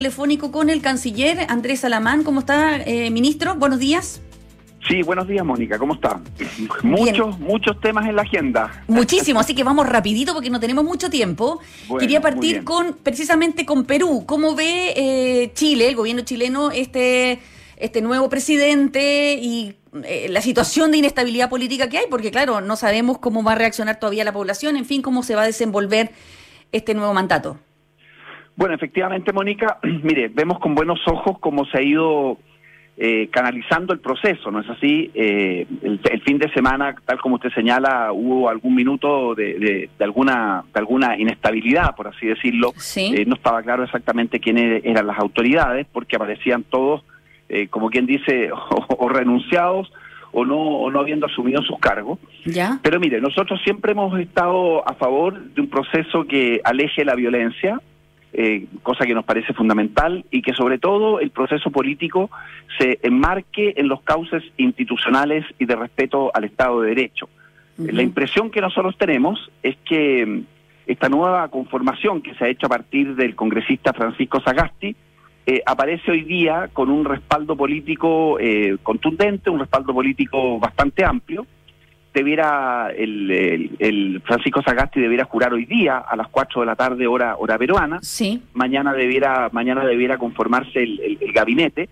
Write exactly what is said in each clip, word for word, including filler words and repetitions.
Telefónico con el canciller Andrés Alamán. ¿Cómo está, eh, ministro? Buenos días. Sí, buenos días, Mónica. ¿Cómo está? Muchos, Bien. muchos temas en la agenda. Muchísimo, así que vamos rapidito porque no tenemos mucho tiempo. Bueno, Quería partir con precisamente con Perú. ¿Cómo ve eh, Chile, el gobierno chileno, este, este nuevo presidente y eh, la situación de inestabilidad política que hay? Porque claro, no sabemos cómo va a reaccionar todavía la población, en fin, cómo se va a desenvolver este nuevo mandato. Bueno, efectivamente, Mónica, mire, vemos con buenos ojos cómo se ha ido eh, canalizando el proceso, ¿no es así? Eh, el, el fin de semana, tal como usted señala, hubo algún minuto de, de, de alguna de alguna inestabilidad, por así decirlo. Sí. Eh, no estaba claro exactamente quiénes eran las autoridades, porque aparecían todos, eh, como quien dice, o, o renunciados o no, o no habiendo asumido sus cargos. ¿Ya? Pero mire, nosotros siempre hemos estado a favor de un proceso que aleje la violencia, Eh, cosa que nos parece fundamental, y que sobre todo el proceso político se enmarque en los cauces institucionales y de respeto al Estado de Derecho. Uh-huh. La impresión que nosotros tenemos es que esta nueva conformación que se ha hecho a partir del congresista Francisco Sagasti eh, aparece hoy día con un respaldo político eh, contundente, un respaldo político bastante amplio. Debiera el, el, el Francisco Sagasti debiera jurar hoy día a las cuatro de la tarde hora hora peruana. Sí. Mañana debiera mañana debiera conformarse el, el, el gabinete,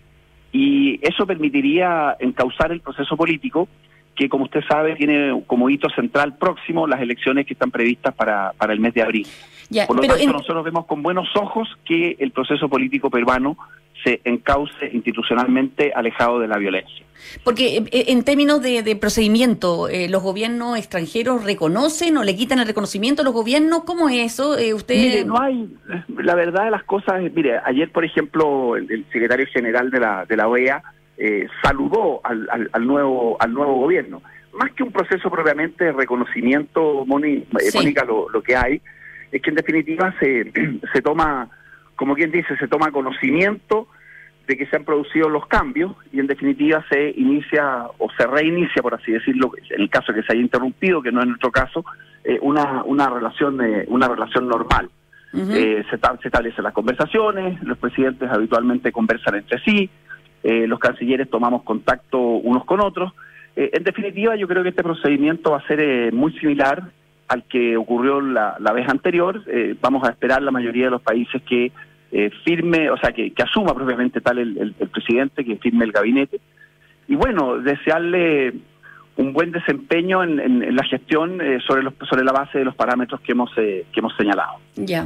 y eso permitiría encauzar el proceso político que, como usted sabe, tiene como hito central próximo las elecciones que están previstas para, para el mes de abril. Ya, Por lo pero tanto, en... nosotros vemos con buenos ojos que el proceso político peruano se encauce institucionalmente alejado de la violencia. Porque eh, en términos de, de procedimiento, eh, ¿los gobiernos extranjeros reconocen o le quitan el reconocimiento a los gobiernos? ¿Cómo es eso? Eh, usted... Mire, no hay, la verdad de las cosas, mire, ayer, por ejemplo, el, el secretario general de la de la O E A eh, saludó al, al, al nuevo al nuevo gobierno. Más que un proceso propiamente de reconocimiento, Moni, sí. Mónica, lo, lo que hay es que en definitiva se, se toma, como quien dice, se toma conocimiento de que se han producido los cambios, y en definitiva se inicia o se reinicia, por así decirlo, en el caso que se haya interrumpido, que no es nuestro caso, eh, una una relación eh, una relación normal. Uh-huh. eh, se, se establecen las conversaciones, los presidentes habitualmente conversan entre sí, eh, los cancilleres tomamos contacto unos con otros. Eh, en definitiva, yo creo que este procedimiento va a ser eh, muy similar al que ocurrió la, la vez anterior. Eh, vamos a esperar la mayoría de los países que Eh, firme, o sea, que, que asuma propiamente tal el, el, el presidente, que firme el gabinete. Y bueno, desearle un buen desempeño en, en, en la gestión eh, sobre los, sobre la base de los parámetros que hemos eh, que hemos señalado. Ya.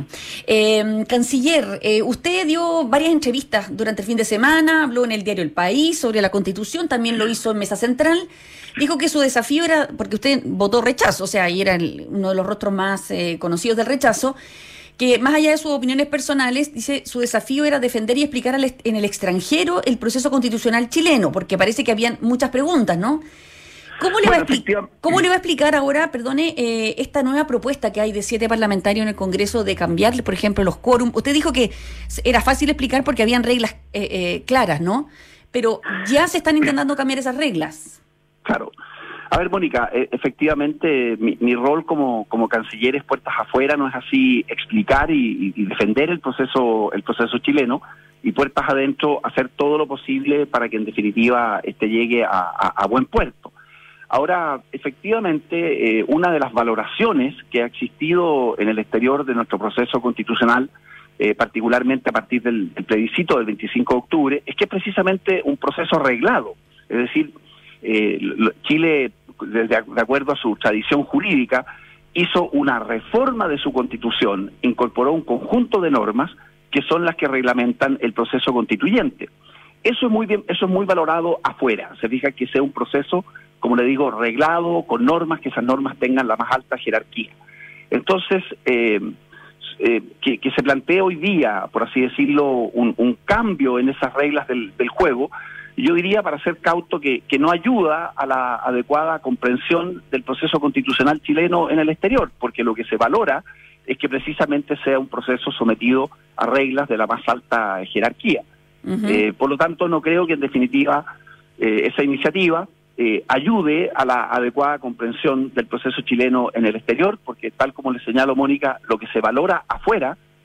Eh, canciller, eh, usted dio varias entrevistas durante el fin de semana, habló en el diario El País sobre la Constitución, también lo hizo en Mesa Central. Dijo que su desafío era, porque usted votó rechazo, o sea, y era el, uno de los rostros más eh, conocidos del rechazo, que más allá de sus opiniones personales, dice, su desafío era defender y explicar al est- en el extranjero el proceso constitucional chileno, porque parece que habían muchas preguntas, ¿no? ¿Cómo le, bueno, va, a expli- ¿cómo le va a explicar ahora, perdone, eh, esta nueva propuesta que hay de siete parlamentarios en el Congreso de cambiarle, por ejemplo, los quórum? Usted dijo que era fácil explicar porque habían reglas eh, eh, claras, ¿no? Pero ya se están intentando cambiar esas reglas. Claro. A ver, Mónica, eh, efectivamente mi, mi rol como como canciller es puertas afuera, no es así explicar y, y defender el proceso el proceso chileno, y puertas adentro hacer todo lo posible para que en definitiva este llegue a, a, a buen puerto. Ahora, efectivamente, eh, una de las valoraciones que ha existido en el exterior de nuestro proceso constitucional, eh, particularmente a partir del, del plebiscito del veinticinco de octubre, es que es precisamente un proceso arreglado, es decir, eh, Chile, de, de acuerdo a su tradición jurídica, hizo una reforma de su constitución, incorporó un conjunto de normas que son las que reglamentan el proceso constituyente. Eso es muy bien, eso es muy valorado afuera. Se fija que sea un proceso, como le digo, reglado, con normas, que esas normas tengan la más alta jerarquía. Entonces, eh, eh, que, que se plantee hoy día, por así decirlo, un, un cambio en esas reglas del, del juego, yo diría, para ser cauto, que, que no ayuda a la adecuada comprensión del proceso constitucional chileno en el exterior, porque lo que se valora es que precisamente sea un proceso sometido a reglas de la más alta jerarquía. Uh-huh. Eh, por lo tanto, no creo que en definitiva eh, esa iniciativa eh, ayude a la adecuada comprensión del proceso chileno en el exterior, porque tal como le señalo, Mónica, lo que se valora afuera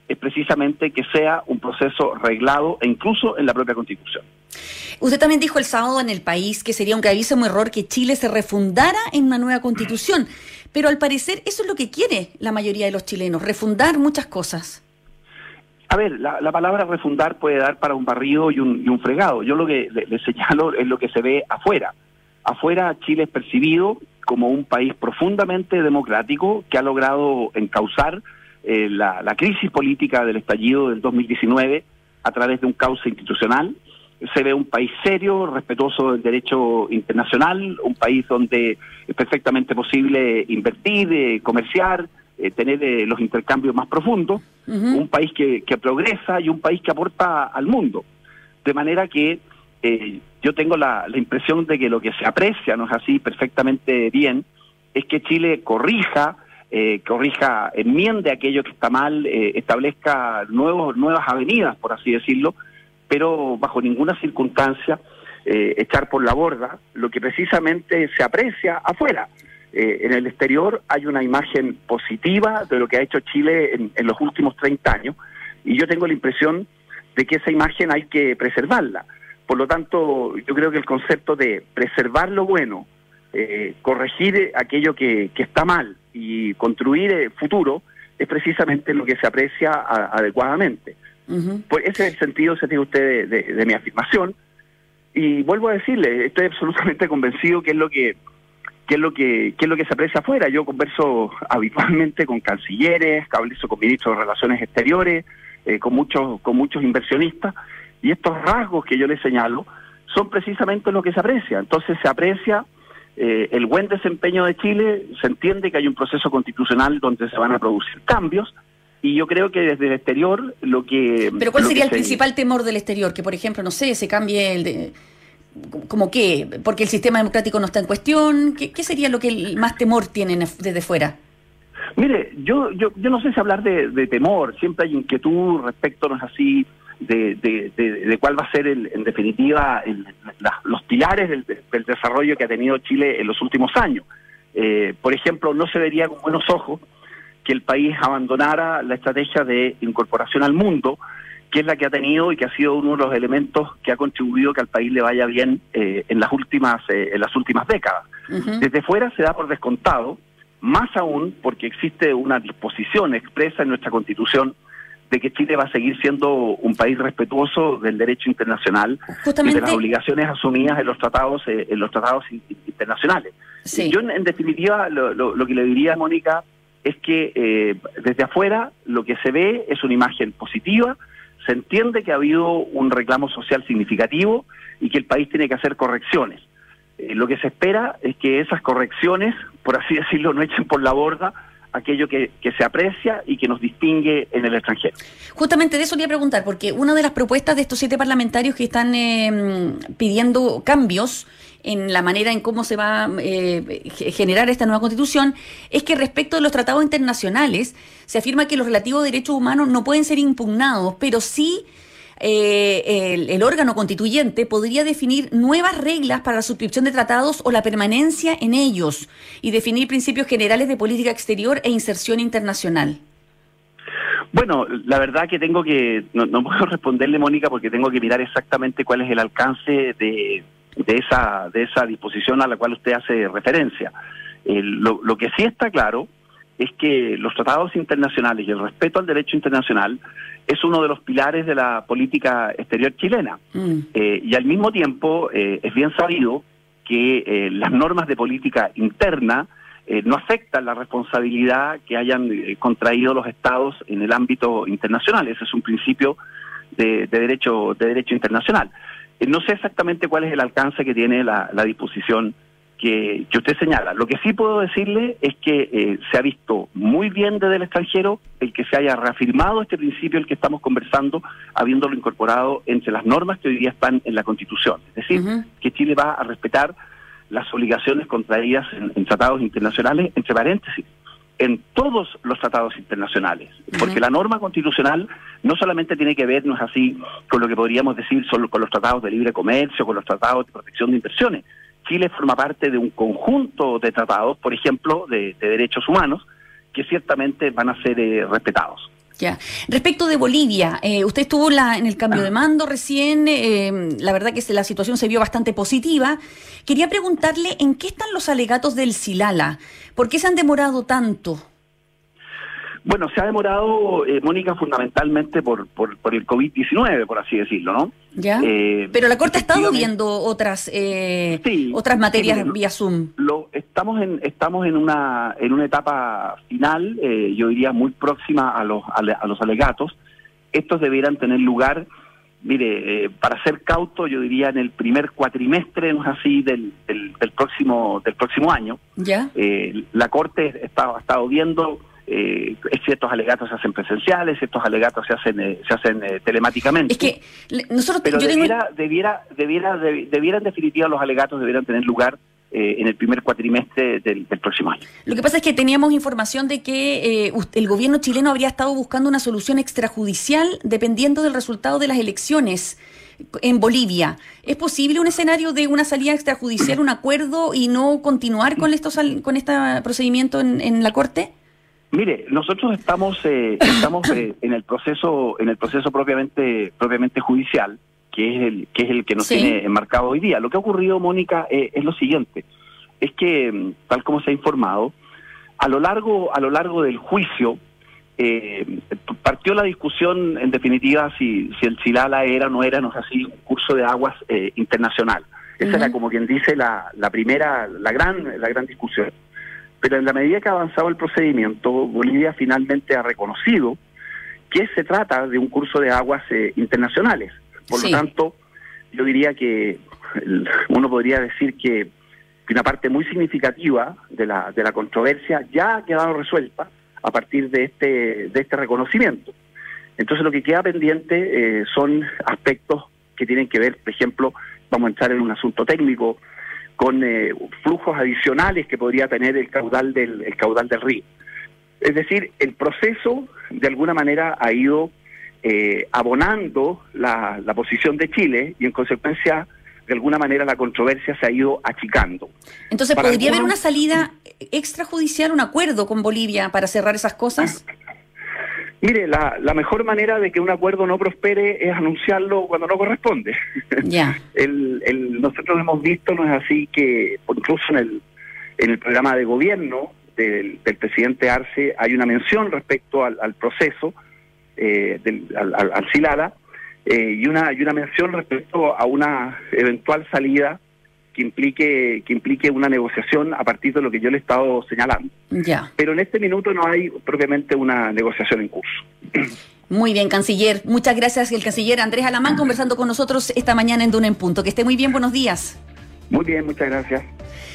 es precisamente que sea un proceso reglado e incluso en la propia Constitución. Usted también dijo el sábado en El País que sería un gravísimo error que Chile se refundara en una nueva Constitución, pero al parecer eso es lo que quiere la mayoría de los chilenos, refundar muchas cosas. A ver, la, la palabra refundar puede dar para un barrido y un, y un fregado. Yo lo que le, le señalo es lo que se ve afuera. Afuera Chile es percibido como un país profundamente democrático que ha logrado encauzar eh, la, la crisis política del estallido del dos mil diecinueve a través de un cauce institucional. Se ve un país serio, respetuoso del derecho internacional, un país donde es perfectamente posible invertir, eh, comerciar, eh, tener eh, los intercambios más profundos, uh-huh. Un país que, que progresa y un país que aporta al mundo. De manera que eh, yo tengo la, la impresión de que lo que se aprecia, no es así perfectamente bien, es que Chile corrija, eh, corrija, enmiende aquello que está mal, eh, establezca nuevos, nuevas avenidas, por así decirlo, pero bajo ninguna circunstancia eh, echar por la borda lo que precisamente se aprecia afuera. Eh, en el exterior hay una imagen positiva de lo que ha hecho Chile en, en los últimos treinta años, y yo tengo la impresión de que esa imagen hay que preservarla. Por lo tanto, yo creo que el concepto de preservar lo bueno, eh, corregir aquello que, que está mal y construir el futuro es precisamente lo que se aprecia a, adecuadamente. Uh-huh. Pues ese es el sentido, se tiene usted, de, de, de mi afirmación. Y vuelvo a decirle, estoy absolutamente convencido que es lo que, que es lo que, que es lo que se aprecia afuera. Yo converso habitualmente con cancilleres, converso con ministros de Relaciones Exteriores, eh, con muchos, con muchos inversionistas, y estos rasgos que yo les señalo son precisamente lo que se aprecia. Entonces se aprecia eh, el buen desempeño de Chile, se entiende que hay un proceso constitucional donde se van a producir cambios. Y yo creo que desde el exterior lo que... ¿Pero cuál sería el se... principal temor del exterior? Que, por ejemplo, no sé, se cambie el... De... ¿Cómo qué? ¿Porque el sistema democrático no está en cuestión? ¿Qué, qué sería lo que el más temor tienen desde fuera? Mire, yo yo yo no sé si hablar de, de temor. Siempre hay inquietud respecto, no es así, de, de, de, de cuál va a ser, el, en definitiva, el, la, los pilares del, del desarrollo que ha tenido Chile en los últimos años. Eh, por ejemplo, no se vería con buenos ojos que el país abandonara la estrategia de incorporación al mundo, que es la que ha tenido y que ha sido uno de los elementos que ha contribuido que al país le vaya bien eh, en las últimas eh, en las últimas décadas. Uh-huh. Desde fuera se da por descontado, más aún porque existe una disposición expresa en nuestra Constitución de que Chile va a seguir siendo un país respetuoso del derecho internacional. Justamente, y de las obligaciones asumidas en los tratados eh, en los tratados internacionales. Sí. Yo, en, en definitiva, lo, lo, lo que le diría a Mónica es que eh, desde afuera lo que se ve es una imagen positiva, se entiende que ha habido un reclamo social significativo y que el país tiene que hacer correcciones. Eh, lo que se espera es que esas correcciones, por así decirlo, no echen por la borda aquello que, que se aprecia y que nos distingue en el extranjero. Justamente de eso quería preguntar, porque una de las propuestas de estos siete parlamentarios que están eh, pidiendo cambios en la manera en cómo se va a eh, generar esta nueva Constitución es que respecto de los tratados internacionales se afirma que los relativos derechos humanos no pueden ser impugnados, pero sí eh, el, el órgano constituyente podría definir nuevas reglas para la suscripción de tratados o la permanencia en ellos y definir principios generales de política exterior e inserción internacional. Bueno, la verdad que tengo que, no, no puedo responderle, Mónica, porque tengo que mirar exactamente cuál es el alcance de, de esa de esa disposición a la cual usted hace referencia. Eh, lo, lo que sí está claro es que los tratados internacionales y el respeto al derecho internacional es uno de los pilares de la política exterior chilena. Mm. Eh, y al mismo tiempo eh, es bien sabido que eh, las normas de política interna eh, no afectan la responsabilidad que hayan eh, contraído los estados en el ámbito internacional. Ese es un principio de, de derecho de derecho internacional. Eh, no sé exactamente cuál es el alcance que tiene la, la disposición que, que usted señala. Lo que sí puedo decirle es que eh, se ha visto muy bien desde el extranjero el que se haya reafirmado este principio, el que estamos conversando, habiéndolo incorporado entre las normas que hoy día están en la Constitución. Es decir, uh-huh. que Chile va a respetar las obligaciones contraídas en, en tratados internacionales, entre paréntesis, en todos los tratados internacionales. Uh-huh. Porque la norma constitucional no solamente tiene que ver, no es así, con lo que podríamos decir solo con los tratados de libre comercio, con los tratados de protección de inversiones. Chile forma parte de un conjunto de tratados, por ejemplo, de, de derechos humanos, que ciertamente van a ser eh, respetados. Ya. Respecto de Bolivia, eh, usted estuvo la, en el cambio de mando recién, eh, la verdad que la situación se vio bastante positiva. Quería preguntarle en qué están los alegatos del Silala, ¿por qué se han demorado tanto? Bueno, se ha demorado, eh, Mónica, fundamentalmente por, por, por el COVID diecinueve, por así decirlo, ¿no? Ya. Eh, Pero la Corte ha estado viendo otras eh, sí, otras materias sí, vía Zoom. Lo, estamos en estamos en una en una etapa final, eh, yo diría muy próxima a los a, a los alegatos. Estos debieran tener lugar, mire, eh, para ser cauto, yo diría en el primer cuatrimestre, no es así, del, del, del próximo del próximo año. Ya. Eh, la Corte está, ha estado viendo. Eh, ciertos alegatos se hacen presenciales, ciertos alegatos se hacen eh, se hacen eh, telemáticamente. Es que nosotros, pero yo debiera, tengo... debiera, debiera, debiera, debiera en definitiva los alegatos debieran tener lugar eh, en el primer cuatrimestre del, del próximo año. Lo que pasa es que teníamos información de que eh, el gobierno chileno habría estado buscando una solución extrajudicial dependiendo del resultado de las elecciones en Bolivia. ¿Es posible un escenario de una salida extrajudicial, un acuerdo y no continuar con estos con este procedimiento en, en la Corte? Mire, nosotros estamos eh, estamos eh, en el proceso en el proceso propiamente propiamente judicial, que es el que es el que nos sí. tiene enmarcado hoy día. Lo que ha ocurrido, Mónica, eh, es lo siguiente: es que, tal como se ha informado, a lo largo a lo largo del juicio eh, partió la discusión, en definitiva, si si el Silala era o no era, no es así, un curso de aguas eh, internacional. Esa uh-huh. era, como quien dice, la la primera la gran la gran discusión. Pero en la medida que ha avanzado el procedimiento, Bolivia finalmente ha reconocido que se trata de un curso de aguas eh, internacionales. Por sí. lo tanto, yo diría que uno podría decir que una parte muy significativa de la de la controversia ya ha quedado resuelta a partir de este de este reconocimiento. Entonces, lo que queda pendiente eh, son aspectos que tienen que ver, por ejemplo, vamos a entrar en un asunto técnico, con eh, flujos adicionales que podría tener el caudal del el caudal del río. Es decir, el proceso de alguna manera ha ido eh, abonando la, la posición de Chile y en consecuencia de alguna manera la controversia se ha ido achicando. Entonces, para ¿podría algunos... haber una salida extrajudicial, un acuerdo con Bolivia para cerrar esas cosas? Mire, la, la mejor manera de que un acuerdo no prospere es anunciarlo cuando no corresponde. Ya. el, el, nosotros hemos visto, no es así, que incluso en el en el programa de gobierno del, del presidente Arce hay una mención respecto al, al proceso eh, del, al, al, al Silala eh, y una y una mención respecto a una eventual salida que implique que implique una negociación a partir de lo que yo le he estado señalando. Ya. Pero en este minuto no hay propiamente una negociación en curso. Muy bien, canciller. Muchas gracias, el canciller Andrés Alamán, conversando con nosotros esta mañana en Duna en Punto. Que esté muy bien, buenos días. Muy bien, muchas gracias.